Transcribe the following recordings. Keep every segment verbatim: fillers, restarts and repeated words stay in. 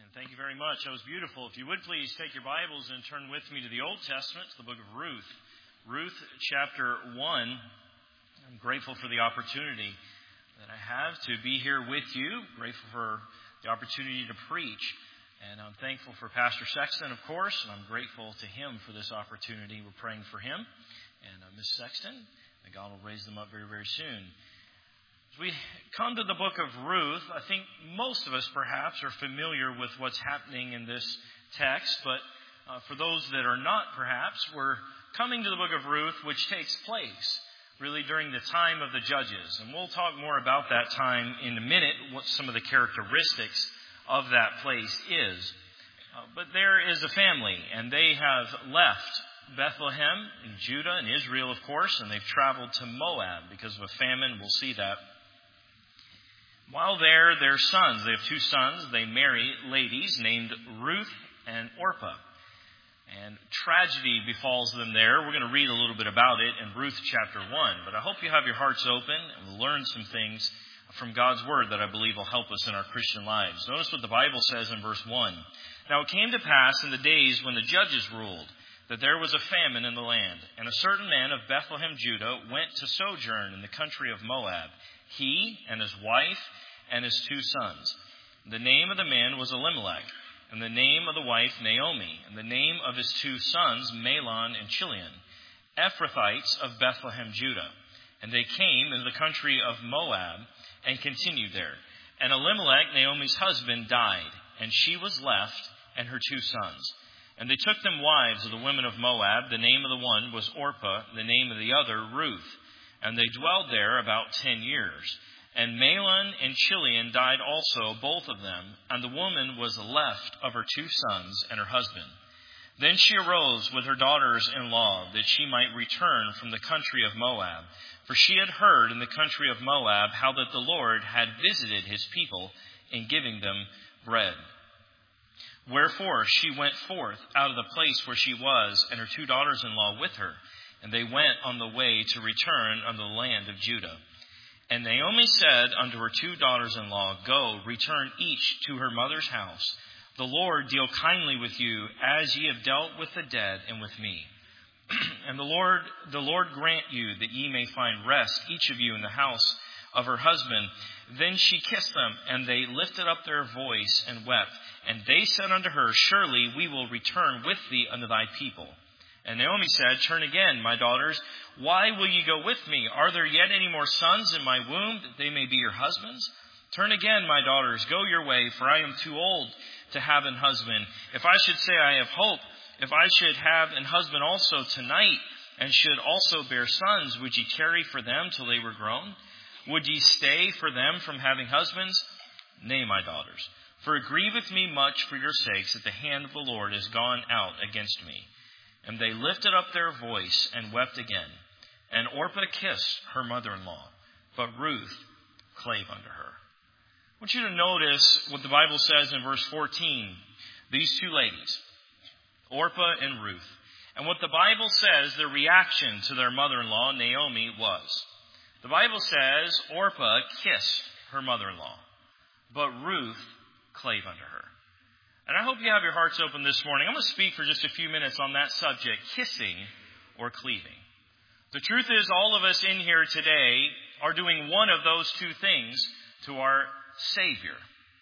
Thank you very much. That was beautiful. If you would please take your Bibles and turn with me to the Old Testament, to the book of Ruth. Ruth chapter one. I'm grateful for the opportunity that I have to be here with you. Grateful for the opportunity to preach. And I'm thankful for Pastor Sexton, of course, and I'm grateful to him for this opportunity. We're praying for him and uh, Miss Sexton. And God will raise them up very, very soon. As we come to the book of Ruth, I think most of us perhaps are familiar with what's happening in this text, but uh, for those that are not perhaps, we're coming to the book of Ruth, which takes place really during the time of the Judges. And we'll talk more about that time in a minute, what some of the characteristics of that place is. Uh, but there is a family, and they have left Bethlehem in Judah and Israel, of course, and they've traveled to Moab because of a famine. We'll see that. While there, their sons, they have two sons, they marry ladies named Ruth and Orpah. And tragedy befalls them there. We're going to read a little bit about it in Ruth chapter one. But I hope you have your hearts open and will learn some things from God's Word that I believe will help us in our Christian lives. Notice what the Bible says in verse one. Now it came to pass in the days when the judges ruled that there was a famine in the land, and a certain man of Bethlehem, Judah, went to sojourn in the country of Moab, he and his wife and his two sons. The name of the man was Elimelech, and the name of the wife Naomi, and the name of his two sons Mahlon and Chilion, Ephrathites of Bethlehem, Judah. And they came into the country of Moab and continued there. And Elimelech, Naomi's husband, died, and she was left and her two sons. And they took them wives of the women of Moab. The name of the one was Orpah, the name of the other Ruth. And they dwelled there about ten years. And Mahlon and Chilion died also, both of them, and the woman was left of her two sons and her husband. Then she arose with her daughters-in-law, that she might return from the country of Moab. For she had heard in the country of Moab how that the Lord had visited his people in giving them bread. Wherefore she went forth out of the place where she was, and her two daughters-in-law with her. And they went on the way to return unto the land of Judah. And Naomi said unto her two daughters-in-law, Go, return each to her mother's house. The Lord deal kindly with you, as ye have dealt with the dead and with me. And the Lord, the Lord grant you that ye may find rest, each of you in the house of her husband. Then she kissed them, and they lifted up their voice and wept. And they said unto her, Surely we will return with thee unto thy people. And Naomi said, Turn again, my daughters. Why will ye go with me? Are there yet any more sons in my womb, that they may be your husbands? Turn again, my daughters, go your way, for I am too old to have an husband. If I should say I have hope, if I should have an husband also tonight, and should also bear sons, would ye tarry for them till they were grown? Would ye stay for them from having husbands? Nay, my daughters, for it grieveth me much for your sakes that the hand of the Lord is gone out against me. And they lifted up their voice and wept again. And Orpah kissed her mother-in-law, but Ruth clave unto her. I want you to notice what the Bible says in verse fourteen. These two ladies, Orpah and Ruth. And what the Bible says their reaction to their mother-in-law, Naomi, was. The Bible says Orpah kissed her mother-in-law, but Ruth clave unto her. And I hope you have your hearts open this morning. I'm going to speak for just a few minutes on that subject, kissing or cleaving. The truth is, all of us in here today are doing one of those two things to our Savior.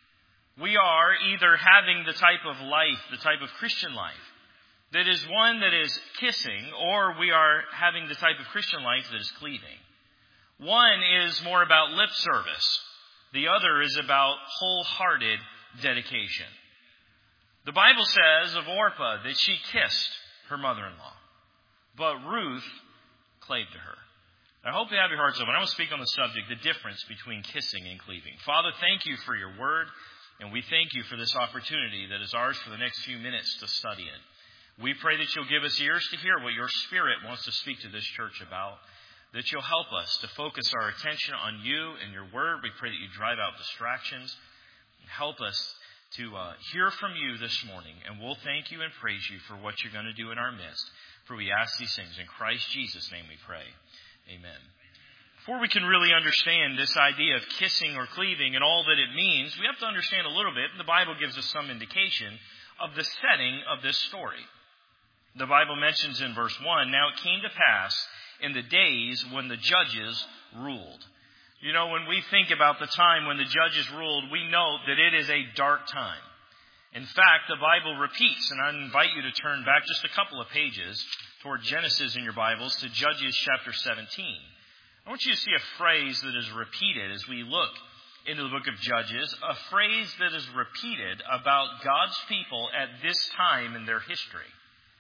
We are either having the type of life, the type of Christian life, that is one that is kissing, or we are having the type of Christian life that is cleaving. One is more about lip service. The other is about wholehearted dedication. The Bible says of Orpah that she kissed her mother-in-law, but Ruth clave to her. I hope you have your hearts open. I want to speak on the subject, the difference between kissing and cleaving. Father, thank you for your word, and we thank you for this opportunity that is ours for the next few minutes to study it. We pray that you'll give us ears to hear what your Spirit wants to speak to this church about, that you'll help us to focus our attention on you and your word. We pray that you drive out distractions and help us to uh, hear from you this morning. And we'll thank you and praise you for what you're going to do in our midst. For we ask these things in Christ Jesus' name we pray. Amen. Before we can really understand this idea of kissing or cleaving and all that it means, we have to understand a little bit, and the Bible gives us some indication of the setting of this story. The Bible mentions in verse one, "Now it came to pass in the days when the judges ruled." You know, when we think about the time when the judges ruled, we know that it is a dark time. In fact, the Bible repeats, and I invite you to turn back just a couple of pages toward Genesis in your Bibles to Judges chapter seventeen. I want you to see a phrase that is repeated as we look into the book of Judges, a phrase that is repeated about God's people at this time in their history.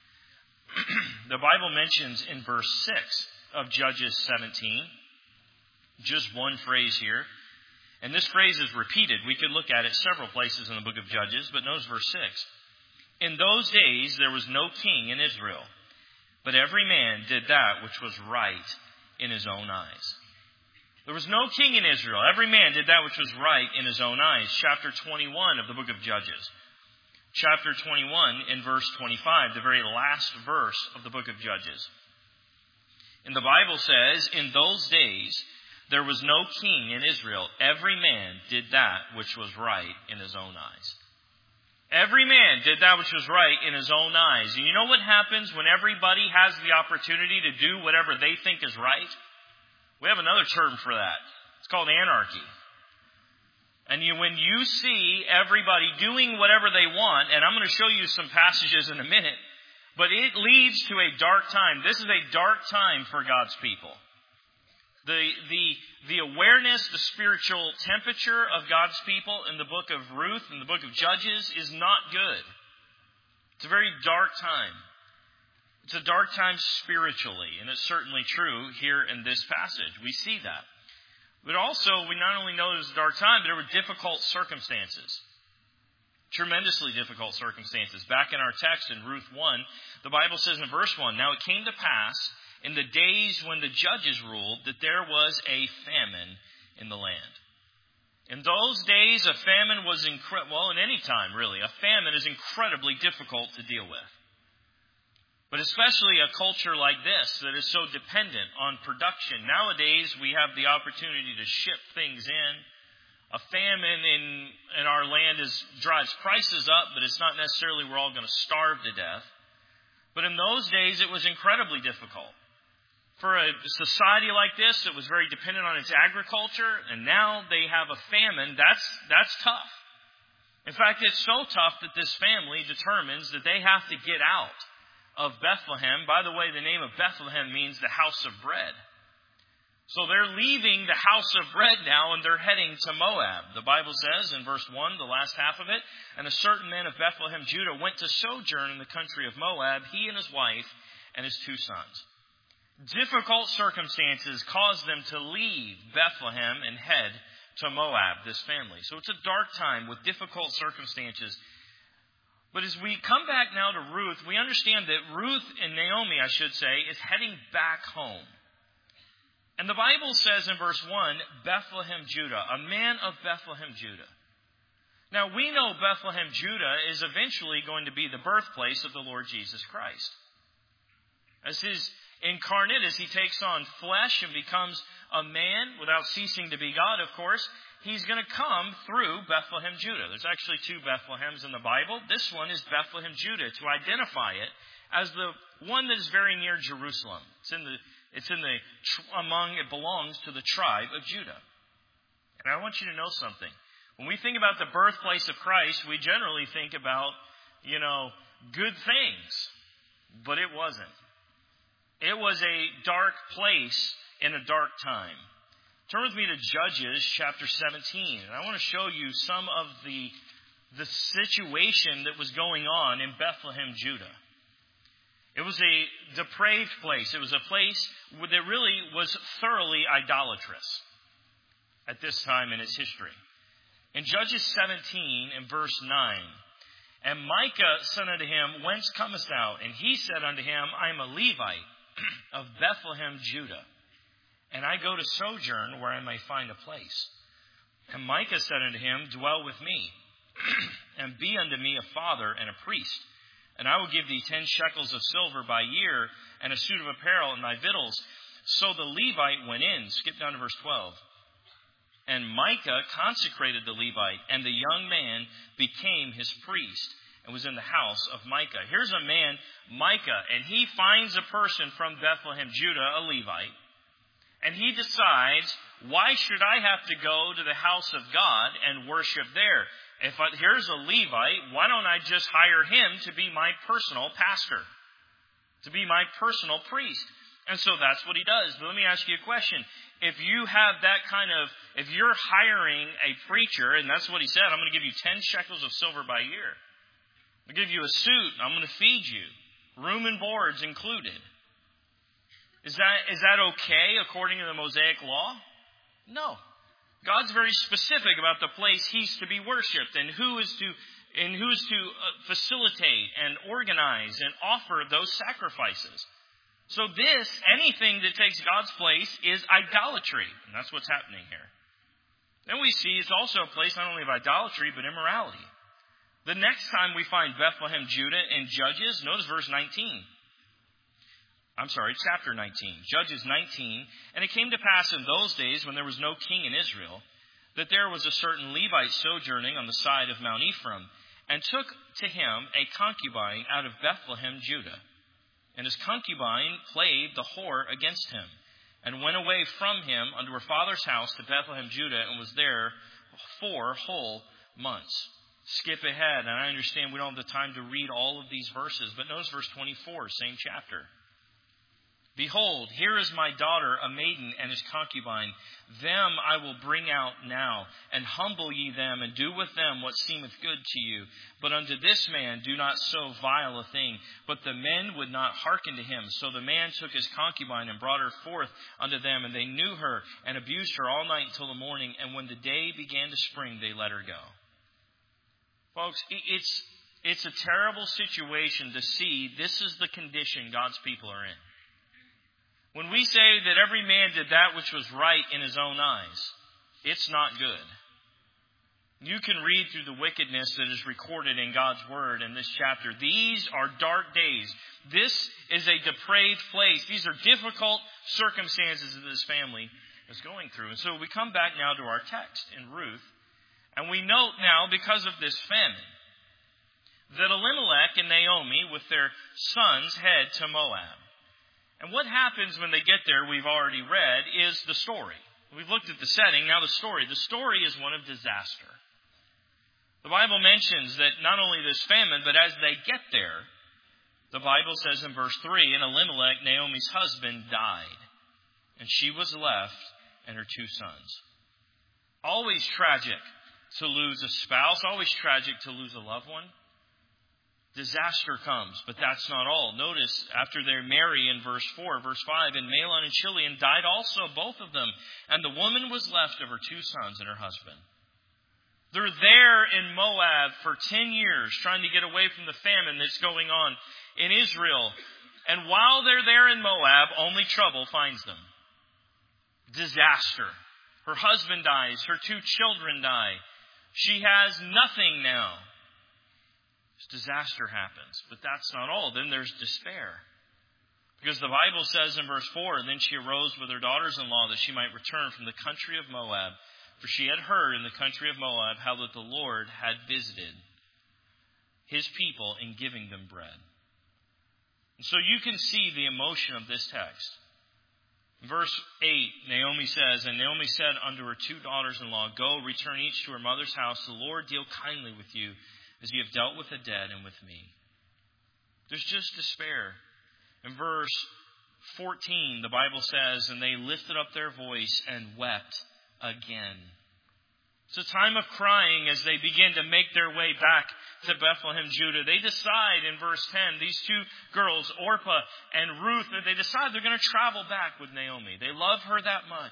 The Bible mentions in verse six of Judges seventeen, just one phrase here, and this phrase is repeated. We could look at it several places in the book of Judges, but notice verse six. "In those days there was no king in Israel, but every man did that which was right in his own eyes." There was no king in Israel. Every man did that which was right in his own eyes. Chapter twenty-one of the book of Judges. Chapter twenty-one in verse twenty-five, the very last verse of the book of Judges. And the Bible says, "In those days there was no king in Israel. Every man did that which was right in his own eyes." Every man did that which was right in his own eyes. And you know what happens when everybody has the opportunity to do whatever they think is right? We have another term for that. It's called anarchy. And you, when you see everybody doing whatever they want, and I'm going to show you some passages in a minute, but it leads to a dark time. This is a dark time for God's people. The, the, the awareness, the spiritual temperature of God's people in the book of Ruth and the book of Judges is not good. It's a very dark time. It's a dark time spiritually, and it's certainly true here in this passage. We see that. But also, we not only know it was a dark time, but there were difficult circumstances. Tremendously difficult circumstances. Back in our text in Ruth one, the Bible says in verse one, "Now it came to pass in the days when the judges ruled that there was a famine in the land." In those days, a famine was incredible. Well, in any time, really, a famine is incredibly difficult to deal with. But especially a culture like this that is so dependent on production. Nowadays, we have the opportunity to ship things in. A famine in, in our land is drives prices up, but it's not necessarily we're all going to starve to death. But in those days, it was incredibly difficult. For a society like this that was very dependent on its agriculture, and now they have a famine, that's that's tough. In fact, it's so tough that this family determines that they have to get out of Bethlehem. By the way, the name of Bethlehem means the house of bread. So they're leaving the house of bread now, and they're heading to Moab. The Bible says in verse one, the last half of it, "And a certain man of Bethlehem, Judah, went to sojourn in the country of Moab, he and his wife and his two sons." Difficult circumstances caused them to leave Bethlehem and head to Moab, this family. So it's a dark time with difficult circumstances. But as we come back now to Ruth, we understand that Ruth and Naomi, I should say, is heading back home. And the Bible says in verse one, Bethlehem, Judah, a man of Bethlehem, Judah. Now we know Bethlehem, Judah is eventually going to be the birthplace of the Lord Jesus Christ. As his incarnate, as he takes on flesh and becomes a man without ceasing to be God, of course, he's going to come through Bethlehem, Judah. There's actually two Bethlehems in the Bible. This one is Bethlehem, Judah, to identify it as the one that is very near Jerusalem. It's in the, it's in the, among, it belongs to the tribe of Judah. And I want you to know something. When we think about the birthplace of Christ, we generally think about, you know, good things. But it wasn't. It was a dark place in a dark time. Turn with me to Judges chapter seventeen. And I want to show you some of the, the situation that was going on in Bethlehem, Judah. It was a depraved place. It was a place that really was thoroughly idolatrous at this time in its history. In Judges seventeen and verse nine, "And Micah said unto him, Whence comest thou? And he said unto him, I am a Levite of Bethlehem, Judah, and I go to sojourn where I may find a place. And Micah said unto him, Dwell with me, and be unto me a father and a priest. And I will give thee ten shekels of silver by year, and a suit of apparel, and thy victuals. So the Levite went in. Skip down to verse twelve. And Micah consecrated the Levite, and the young man became his priest and was in the house of Micah. Here's a man, Micah, and he finds a person from Bethlehem, Judah, a Levite, and he decides, why should I have to go to the house of God and worship there? If I, here's a Levite, why don't I just hire him to be my personal pastor, to be my personal priest? And so that's what he does. But let me ask you a question. If you have that kind of, if you're hiring a preacher, and that's what he said, I'm going to give you ten shekels of silver by year. I'll give you a suit. I'm going to feed you. Room and boards included. Is that, is that okay according to the Mosaic law? No. God's very specific about the place he's to be worshipped and who is to, and who is to facilitate and organize and offer those sacrifices. So this, anything that takes God's place, is idolatry. And that's what's happening here. Then we see it's also a place not only of idolatry, but immorality. The next time we find Bethlehem, Judah in Judges, notice verse nineteen. I'm sorry, chapter nineteen. Judges nineteen. And it came to pass in those days, when there was no king in Israel, that there was a certain Levite sojourning on the side of Mount Ephraim, and took to him a concubine out of Bethlehem, Judah. And his concubine played the whore against him, and went away from him unto her father's house to Bethlehem, Judah, and was there four whole months. Skip ahead, and I understand we don't have the time to read all of these verses, but notice verse twenty-four, same chapter. Behold, here is my daughter, a maiden, and his concubine. Them I will bring out now, and humble ye them, and do with them what seemeth good to you. But unto this man do not so vile a thing. But the men would not hearken to him. So the man took his concubine, and brought her forth unto them, and they knew her, and abused her all night until the morning. And when the day began to spring, they let her go. Folks, it's, it's a terrible situation to see this is the condition God's people are in. When we say that every man did that which was right in his own eyes, it's not good. You can read through the wickedness that is recorded in God's Word in this chapter. These are dark days. This is a depraved place. These are difficult circumstances that this family is going through. And so we come back now to our text in Ruth, and we note now, because of this famine, that Elimelech and Naomi with their sons head to Moab. And what happens when they get there, we've already read, is the story. We've looked at the setting, now the story. The story is one of disaster. The Bible mentions that not only this famine, but as they get there, the Bible says in verse three, and Elimelech, Naomi's husband, died, and she was left and her two sons. Always tragic to lose a spouse, always tragic to lose a loved one. Disaster comes, but that's not all. Notice, after they marry in verse four, verse five, and Mahlon and Chilion died also, both of them. And the woman was left of her two sons and her husband. They're there in Moab for ten years, trying to get away from the famine that's going on in Israel. And while they're there in Moab, only trouble finds them. Disaster. Her husband dies. Her two children die. She has nothing now. Disaster happens. But that's not all. Then there's despair. Because the Bible says in verse four, and then she arose with her daughters-in-law that she might return from the country of Moab. For she had heard in the country of Moab how that the Lord had visited his people in giving them bread. And so you can see the emotion of this text. Verse eight, Naomi says, and Naomi said unto her two daughters-in-law, Go, return each to her mother's house. The Lord deal kindly with you, as ye have dealt with the dead and with me. There's just despair. In verse fourteen, the Bible says, and they lifted up their voice and wept again. It's a time of crying as they begin to make their way back to Bethlehem, Judah. They decide in verse ten, these two girls, Orpah and Ruth, they decide they're going to travel back with Naomi. They love her that much.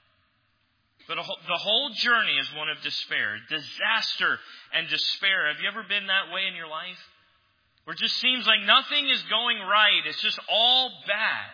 But the whole journey is one of despair, disaster and despair. Have you ever been that way in your life? Where it just seems like nothing is going right. It's just all bad.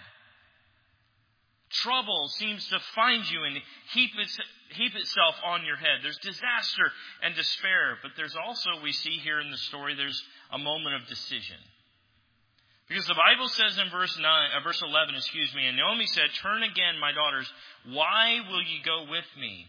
Trouble seems to find you and heap, its, heap itself on your head. There's disaster and despair. But there's also, we see here in the story, there's a moment of decision. Because the Bible says in verse nine, uh, verse eleven, excuse me, and Naomi said, "Turn again, my daughters. Why will ye go with me?"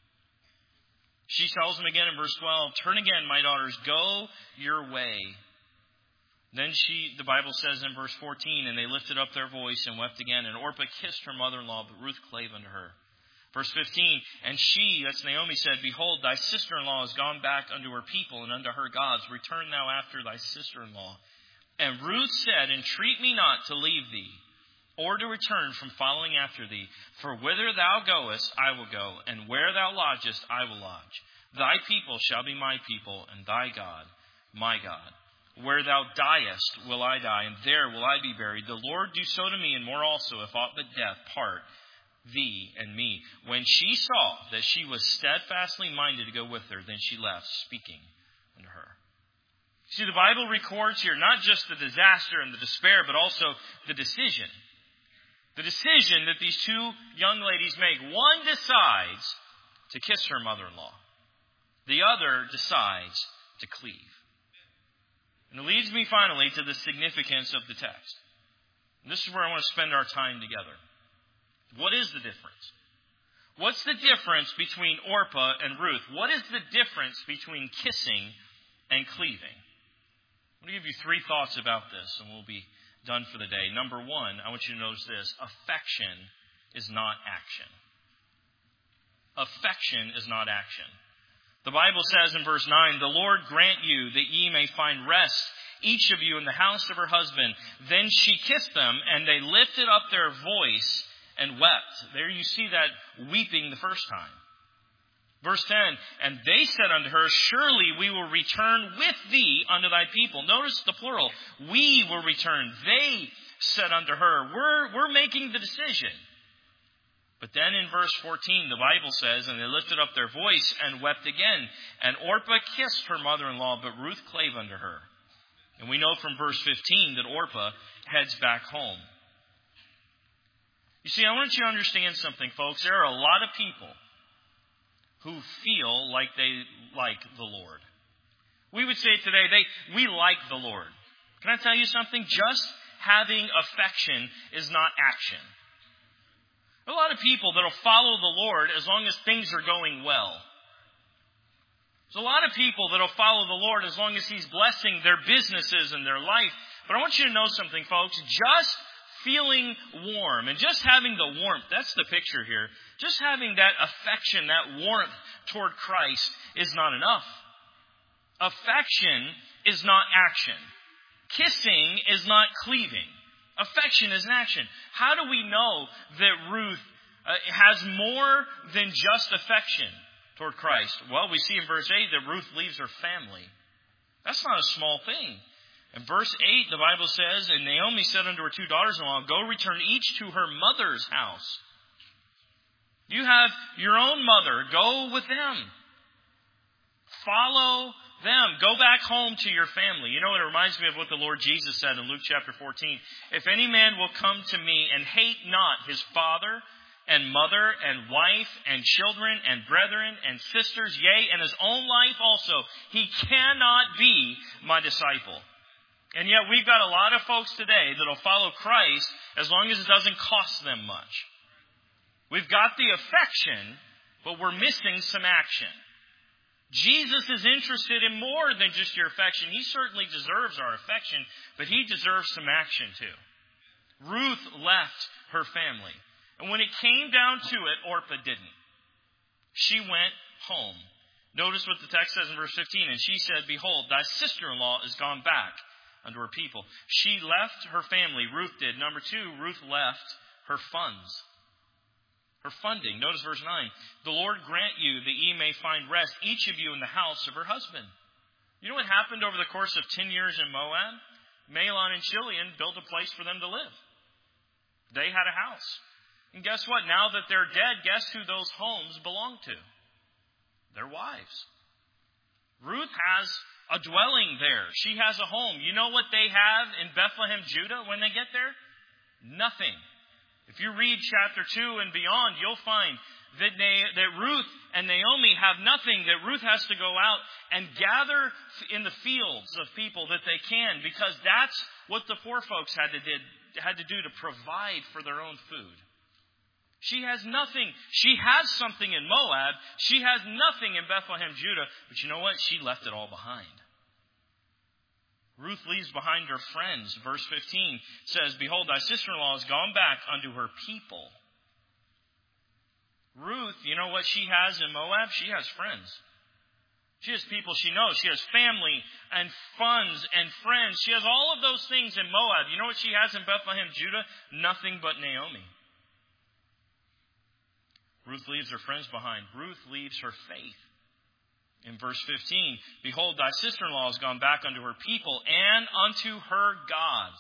She tells them again in verse twelve, "Turn again, my daughters. Go your way." Then she, the Bible says in verse fourteen, "And they lifted up their voice and wept again. And Orpah kissed her mother-in-law, but Ruth clave unto her." Verse fifteen, "And she," that's Naomi, "said, Behold, thy sister-in-law is gone back unto her people and unto her gods. Return thou after thy sister-in-law. And Ruth said, Entreat me not to leave thee, or to return from following after thee. For whither thou goest, I will go, and where thou lodgest, I will lodge. Thy people shall be my people, and thy God, my God. Where thou diest will I die, and there will I be buried. The Lord do so to me, and more also, if aught but death part thee and me." When she saw that she was steadfastly minded to go with her, then she left, speaking unto her. See, the Bible records here not just the disaster and the despair, but also the decision. The decision that these two young ladies make. One decides to kiss her mother-in-law. The other decides to cleave. And it leads me finally to the significance of the text. And this is where I want to spend our time together. What is the difference? What's the difference between Orpah and Ruth? What is the difference between kissing and cleaving? I'm going to give you three thoughts about this, and we'll be done for the day. Number one, I want you to notice this. Affection is not action. Affection is not action. The Bible says in verse nine, "The Lord grant you that ye may find rest, each of you in the house of her husband." Then she kissed them, and they lifted up their voice and wept. There you see that weeping the first time. Verse ten, "And they said unto her, Surely we will return with thee unto thy people." Notice the plural. We will return. They said unto her. We're, we're making the decision. But then in verse fourteen, the Bible says, "And they lifted up their voice and wept again. And Orpah kissed her mother-in-law, but Ruth clave unto her." And we know from verse fifteen that Orpah heads back home. You see, I want you to understand something, folks. There are a lot of people who feel like they like the Lord. We would say today, they we like the Lord. Can I tell you something? Just having affection is not action. There are a lot of people that will follow the Lord as long as things are going well. There's a lot of people that will follow the Lord as long as He's blessing their businesses and their life. But I want you to know something, folks. Just feeling warm and just having the warmth, that's the picture here. Just having that affection, that warmth toward Christ is not enough. Affection is not action. Kissing is not cleaving. Affection is an action. How do we know that Ruth uh, has more than just affection toward Christ? Well, we see in verse eight that Ruth leaves her family. That's not a small thing. In verse eight, the Bible says, "And Naomi said unto her two daughters-in-law, Go return each to her mother's house." You have your own mother. Go with them. Follow them. Go back home to your family. You know, it reminds me of what the Lord Jesus said in Luke chapter fourteen. "If any man will come to me and hate not his father and mother and wife and children and brethren and sisters, yea, and his own life also, he cannot be my disciple." And yet we've got a lot of folks today that will follow Christ as long as it doesn't cost them much. We've got the affection, but we're missing some action. Jesus is interested in more than just your affection. He certainly deserves our affection, but He deserves some action too. Ruth left her family. And when it came down to it, Orpah didn't. She went home. Notice what the text says in verse fifteen. "And she said, Behold, thy sister-in-law is gone back unto her people." She left her family. Ruth did. Number two, Ruth left her funds. Her funding. Notice verse nine. "The Lord grant you that ye may find rest, each of you in the house of her husband." You know what happened over the course of ten years in Moab? Mahlon and Chilion built a place for them to live. They had a house. And guess what? Now that they're dead, guess who those homes belong to? Their wives. Ruth has a dwelling there. She has a home. You know what they have in Bethlehem, Judah, when they get there? Nothing. If you read chapter two and beyond, you'll find that, Na- that Ruth and Naomi have nothing, that Ruth has to go out and gather in the fields of people that they can, because that's what the poor folks had to, did, had to do to provide for their own food. She has nothing. She has something in Moab. She has nothing in Bethlehem, Judah. But you know what? She left it all behind. Ruth leaves behind her friends. Verse fifteen says, Behold, thy sister-in-law is gone back unto her people. Ruth, you know what she has in Moab? She has friends. She has people she knows. She has family and funds and friends. She has all of those things in Moab. You know what she has in Bethlehem, Judah? Nothing but Naomi. Ruth leaves her friends behind. Ruth leaves her faith. In verse fifteen, Behold, thy sister-in-law is gone back unto her people and unto her gods.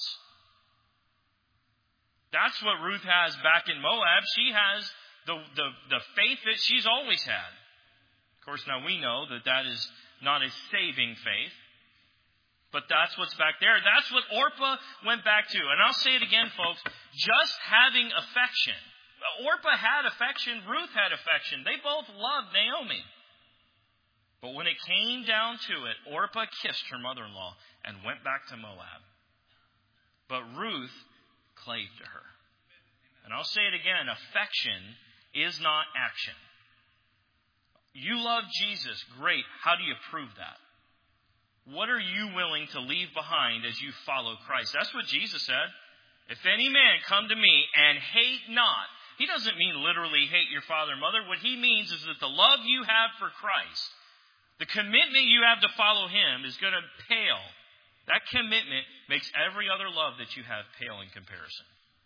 That's what Ruth has back in Moab. She has the, the, the faith that she's always had. Of course, now we know that that is not a saving faith. But that's what's back there. That's what Orpah went back to. And I'll say it again, folks. Just having affection. Orpah had affection. Ruth had affection. They both loved Naomi. But when it came down to it, Orpah kissed her mother-in-law and went back to Moab. But Ruth clave to her. And I'll say it again. Affection is not action. You love Jesus. Great. How do you prove that? What are you willing to leave behind as you follow Christ? That's what Jesus said. If any man come to me and hate not. He doesn't mean literally hate your father and mother. What he means is that the love you have for Christ, the commitment you have to follow Him is going to pale. That commitment makes every other love that you have pale in comparison.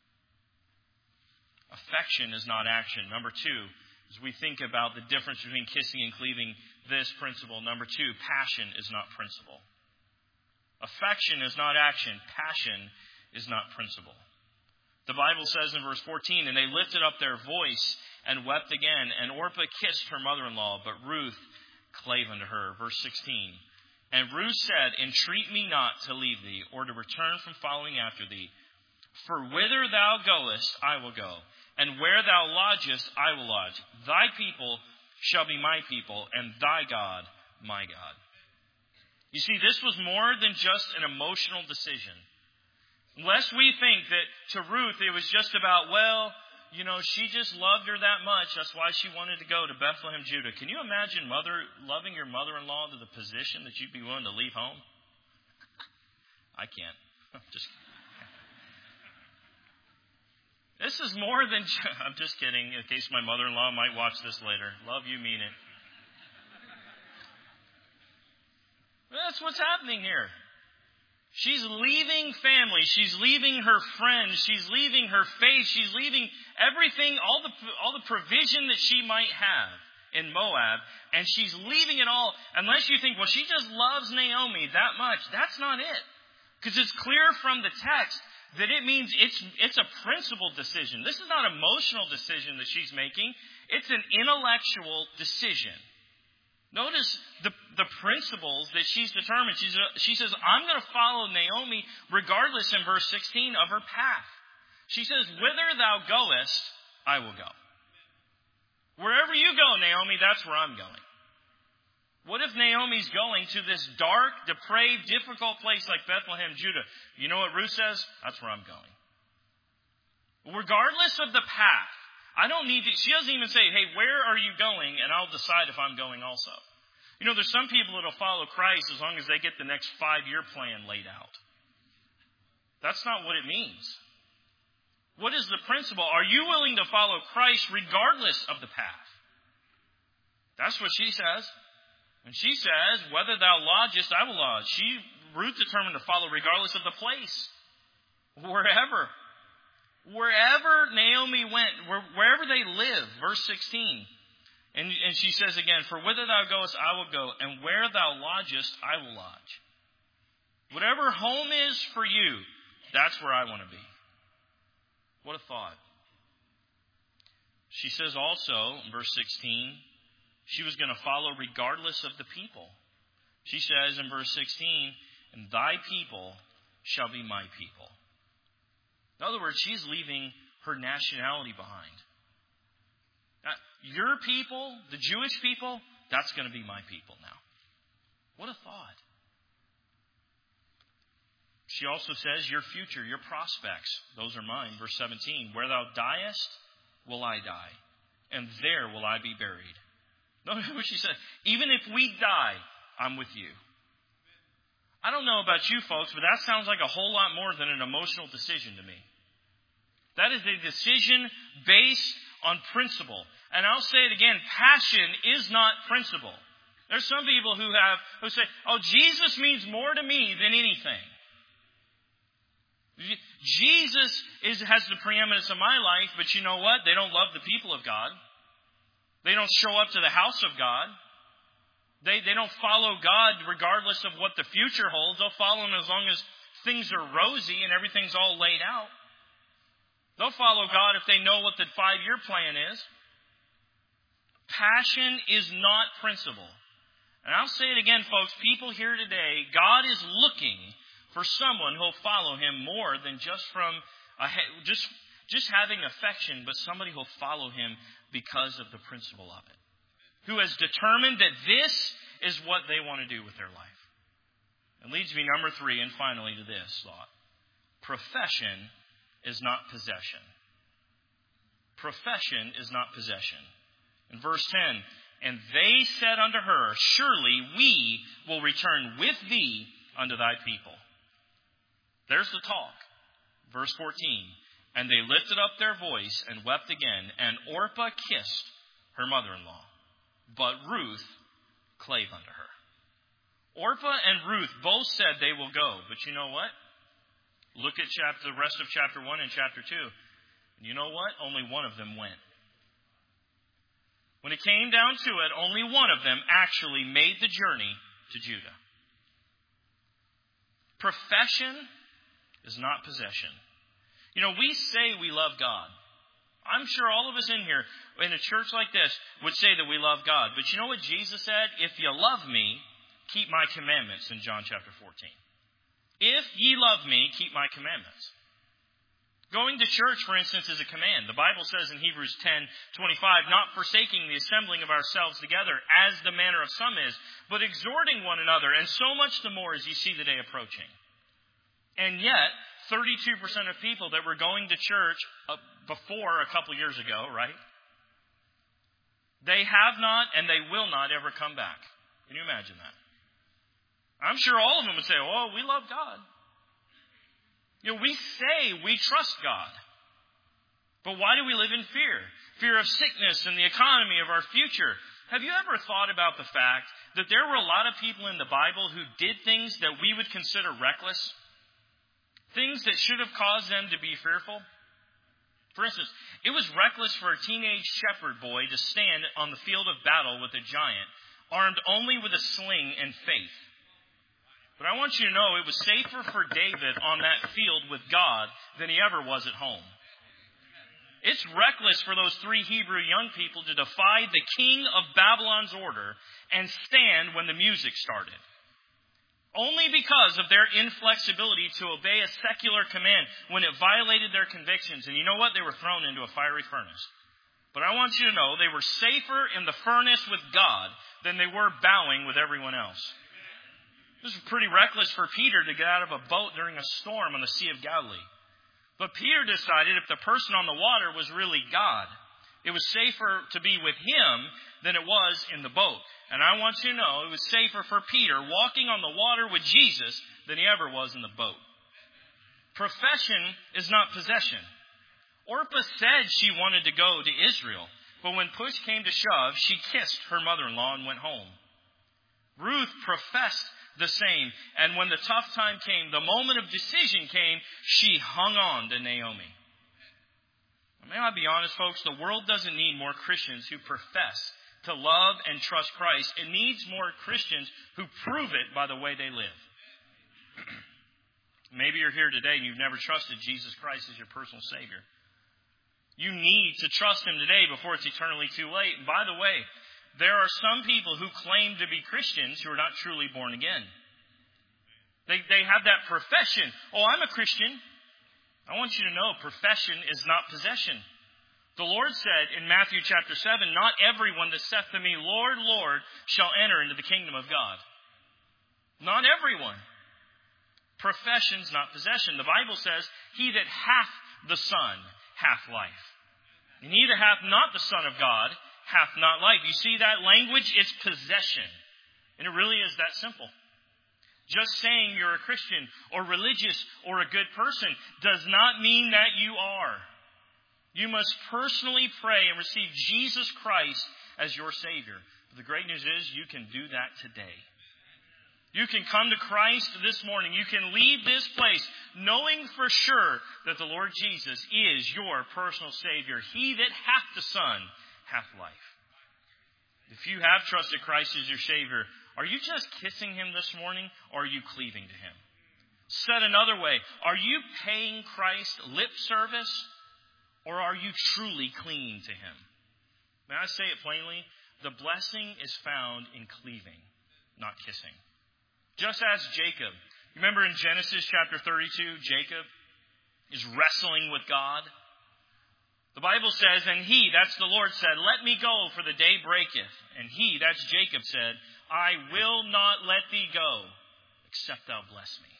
Affection is not action. Number two, as we think about the difference between kissing and cleaving, this principle. Number two, passion is not principle. Affection is not action. Passion is not principle. The Bible says in verse fourteen, And they lifted up their voice and wept again. And Orpah kissed her mother-in-law, but Ruth clave unto her. Verse sixteen, And Ruth said, Entreat me not to leave thee, or to return from following after thee. For whither thou goest, I will go, and where thou lodgest, I will lodge. Thy people shall be my people, and thy God my God. You see, this was more than just an emotional decision. Lest we think that to Ruth it was just about, well, you know, she just loved her that much. That's why she wanted to go to Bethlehem, Judah. Can you imagine mother loving your mother-in-law to the position that you'd be willing to leave home? I can't. Just This is more than... I'm just kidding, in case my mother-in-law might watch this later. Love you, mean it. That's what's happening here. She's leaving family. She's leaving her friends. She's leaving her faith. She's leaving everything, all the all the provision that she might have in Moab. And she's leaving it all. Unless you think, well, she just loves Naomi that much. That's not it. Because it's clear from the text that it means it's it's a principled decision. This is not an emotional decision that she's making. It's an intellectual decision. Notice the, the principles that she's determined. She's, she says, I'm going to follow Naomi regardless in verse sixteen of her path. She says, whither thou goest, I will go. Wherever you go, Naomi, that's where I'm going. What if Naomi's going to this dark, depraved, difficult place like Bethlehem, Judah? You know what Ruth says? That's where I'm going. Regardless of the path. I don't need to, she doesn't even say, hey, where are you going? And I'll decide if I'm going also. You know, there's some people that will follow Christ as long as they get the next five-year plan laid out. That's not what it means. What is the principle? Are you willing to follow Christ regardless of the path? That's what she says. And she says, whether thou lodgest, I will lodge. She, Ruth determined to follow regardless of the place. Wherever. Wherever Naomi went, wherever they live, verse sixteen. And, and she says again, for whither thou goest, I will go, and where thou lodgest, I will lodge. Whatever home is for you, that's where I want to be. What a thought. She says also, in verse sixteen, she was going to follow regardless of the people. She says in verse sixteen, and thy people shall be my people. In other words, she's leaving her nationality behind. Now, your people, the Jewish people, that's going to be my people now. What a thought. She also says, your future, your prospects, those are mine. Verse seventeen, where thou diest, will I die, and there will I be buried. Notice what she said. Even if we die, I'm with you. I don't know about you folks, but that sounds like a whole lot more than an emotional decision to me. That is a decision based on principle. And I'll say it again, passion is not principle. There's some people who have who say, oh, Jesus means more to me than anything. Jesus is, has the preeminence of my life, but you know what? They don't love the people of God. They don't show up to the house of God. They, they don't follow God regardless of what the future holds. They'll follow Him as long as things are rosy and everything's all laid out. They'll follow God if they know what the five-year plan is. Passion is not principle. And I'll say it again, folks. People here today, God is looking for someone who'll follow Him more than just from a, just just having affection, but somebody who'll follow Him because of the principle of it. Who has determined that this is what they want to do with their life. It leads me, number three, and finally to this thought. Profession is not possession. Profession is not possession. In verse ten, and they said unto her, surely we will return with thee unto thy people. There's the talk. Verse fourteen, and they lifted up their voice and wept again, and Orpah kissed her mother-in-law. But Ruth clave unto her. Orpah and Ruth both said they will go. But you know what? Look at chapter, the rest of chapter one and chapter two. And you know what? Only one of them went. When it came down to it, only one of them actually made the journey to Judah. Profession is not possession. You know, we say we love God. I'm sure all of us in here, in a church like this, would say that we love God. But you know what Jesus said? If you love me, keep my commandments in John chapter fourteen. If ye love me, keep my commandments. Going to church, for instance, is a command. The Bible says in Hebrews ten twenty-five, not forsaking the assembling of ourselves together, as the manner of some is, but exhorting one another, and so much the more as you see the day approaching. And yet, thirty-two percent of people that were going to church before a couple years ago, right? They have not and they will not ever come back. Can you imagine that? I'm sure all of them would say, oh, we love God. You know, we say we trust God. But why do we live in fear? Fear of sickness and the economy of our future. Have you ever thought about the fact that there were a lot of people in the Bible who did things that we would consider reckless? Things that should have caused them to be fearful? For instance, it was reckless for a teenage shepherd boy to stand on the field of battle with a giant, armed only with a sling and faith. But I want you to know it was safer for David on that field with God than he ever was at home. It's reckless for those three Hebrew young people to defy the king of Babylon's order and stand when the music started. Only because of their inflexibility to obey a secular command when it violated their convictions. And you know what? They were thrown into a fiery furnace. But I want you to know they were safer in the furnace with God than they were bowing with everyone else. This was pretty reckless for Peter to get out of a boat during a storm on the Sea of Galilee. But Peter decided if the person on the water was really God, it was safer to be with Him than it was in the boat. And I want you to know it was safer for Peter walking on the water with Jesus than he ever was in the boat. Profession is not possession. Orpah said she wanted to go to Israel, but when push came to shove, she kissed her mother-in-law and went home. Ruth professed the same, and when the tough time came, the moment of decision came, she hung on to Naomi. May I be honest, folks, the world doesn't need more Christians who profess to love and trust Christ. It needs more Christians who prove it by the way they live. Maybe you're here today and you've never trusted Jesus Christ as your personal Savior. You need to trust Him today before it's eternally too late. And by the way, there are some people who claim to be Christians who are not truly born again. They, they have that profession. Oh, I'm a Christian. I want you to know profession is not possession. The Lord said in Matthew chapter seven, not everyone that saith to me, Lord, Lord, shall enter into the kingdom of God. Not everyone. Professions, not possession. The Bible says, he that hath the Son hath life. And he that hath not the Son of God hath not life. You see that language? It's possession. And it really is that simple. Just saying you're a Christian or religious or a good person does not mean that you are. You must personally pray and receive Jesus Christ as your Savior. But the great news is you can do that today. You can come to Christ this morning. You can leave this place knowing for sure that the Lord Jesus is your personal Savior. He that hath the Son hath life. If you have trusted Christ as your Savior, are you just kissing Him this morning, or are you cleaving to Him? Said another way, are you paying Christ lip service, or are you truly clinging to Him? May I say it plainly? The blessing is found in cleaving, not kissing. Just as Jacob. Remember in Genesis chapter thirty-two, Jacob is wrestling with God. The Bible says, and he, that's the Lord, said, let me go, for the day breaketh. And he, that's Jacob, said, I will not let thee go, except thou bless me.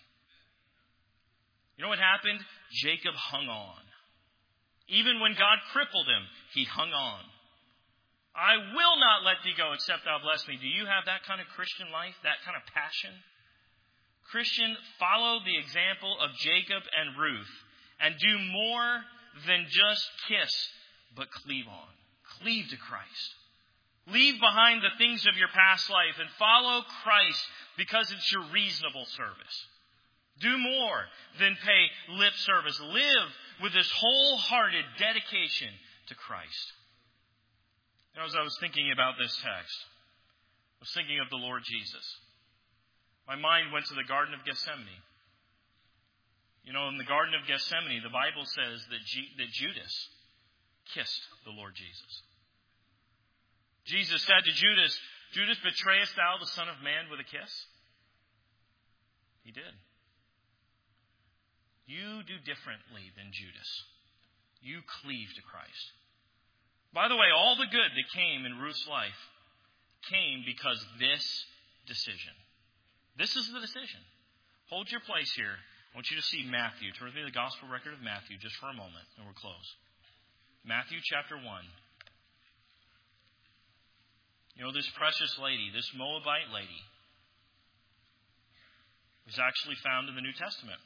You know what happened? Jacob hung on. Even when God crippled him, he hung on. I will not let thee go, except thou bless me. Do you have that kind of Christian life, that kind of passion? Christian, follow the example of Jacob and Ruth and do more than just kiss, but cleave on. Cleave to Christ. Leave behind the things of your past life and follow Christ because it's your reasonable service. Do more than pay lip service. Live with this wholehearted dedication to Christ. You know, as I was thinking about this text, I was thinking of the Lord Jesus. My mind went to the Garden of Gethsemane. You know, in the Garden of Gethsemane, the Bible says that, G- that Judas kissed the Lord Jesus. Jesus said to Judas, Judas, betrayest thou the Son of Man with a kiss? He did. You do differently than Judas. You cleave to Christ. By the way, all the good that came in Ruth's life came because of this decision. This is the decision. Hold your place here. I want you to see Matthew. Turn with me to the Gospel record of Matthew just for a moment, and we'll close. Matthew chapter one. You know, this precious lady, this Moabite lady, is actually found in the New Testament.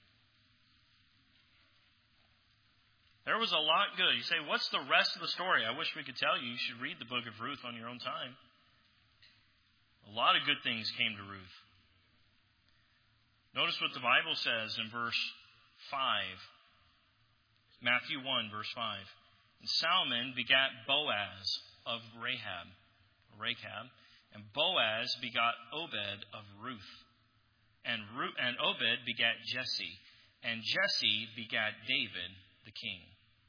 There was a lot good. You say, what's the rest of the story? I wish we could tell you. You should read the book of Ruth on your own time. A lot of good things came to Ruth. Notice what the Bible says in verse five. Matthew one, verse five. And Salmon begat Boaz of Rahab. Rahab. And Boaz begot Obed of Ruth. And, Ruth, and Obed begat Jesse. And Jesse begat David the king.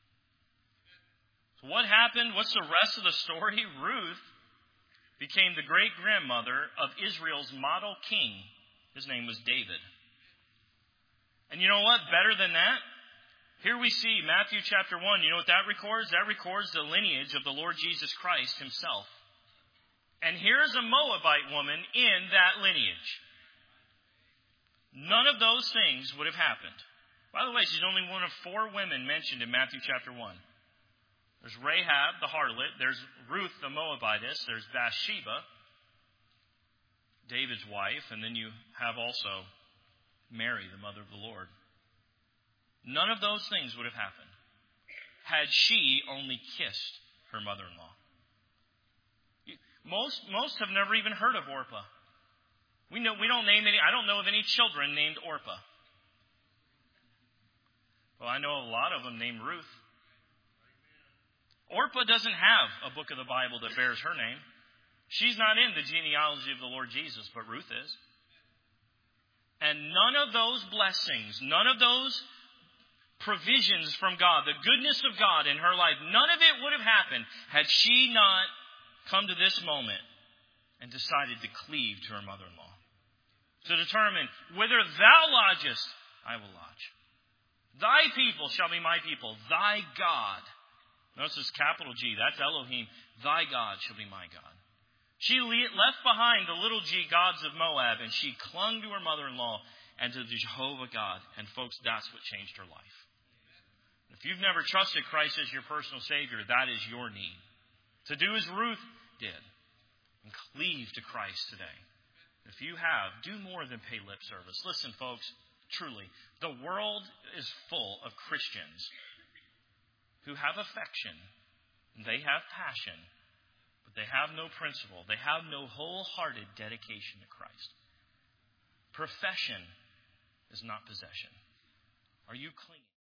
So what happened? What's the rest of the story? Ruth became the great-grandmother of Israel's model king. His name was David. And you know what? Better than that, here we see Matthew chapter one. You know what that records? That records the lineage of the Lord Jesus Christ himself. And here's a Moabite woman in that lineage. None of those things would have happened. By the way, she's only one of four women mentioned in Matthew chapter one. There's Rahab, the harlot. There's Ruth, the Moabitess. There's Bathsheba, David's wife. And then you have also Mary, the mother of the Lord. None of those things would have happened had she only kissed her mother-in-law. Most, most have never even heard of Orpah. We know, we don't name any, I don't know of any children named Orpah. Well, I know a lot of them named Ruth. Orpah doesn't have a book of the Bible that bears her name. She's not in the genealogy of the Lord Jesus, but Ruth is. And none of those blessings, none of those provisions from God, the goodness of God in her life, none of it would have happened had she not come to this moment and decided to cleave to her mother-in-law. To determine, whither thou lodgest, I will lodge. Thy people shall be my people. Thy God. Notice this capital G. That's Elohim. Thy God shall be my God. She left behind the little g gods of Moab, and she clung to her mother-in-law, and to the Jehovah God. And folks, that's what changed her life. If you've never trusted Christ as your personal Savior, that is your need. To do as Ruth did and cleave to Christ today. If you have, do more than pay lip service. Listen, folks, truly, the world is full of Christians who have affection, and they have passion, but they have no principle. They have no wholehearted dedication to Christ. Profession is not possession. Are you clinging?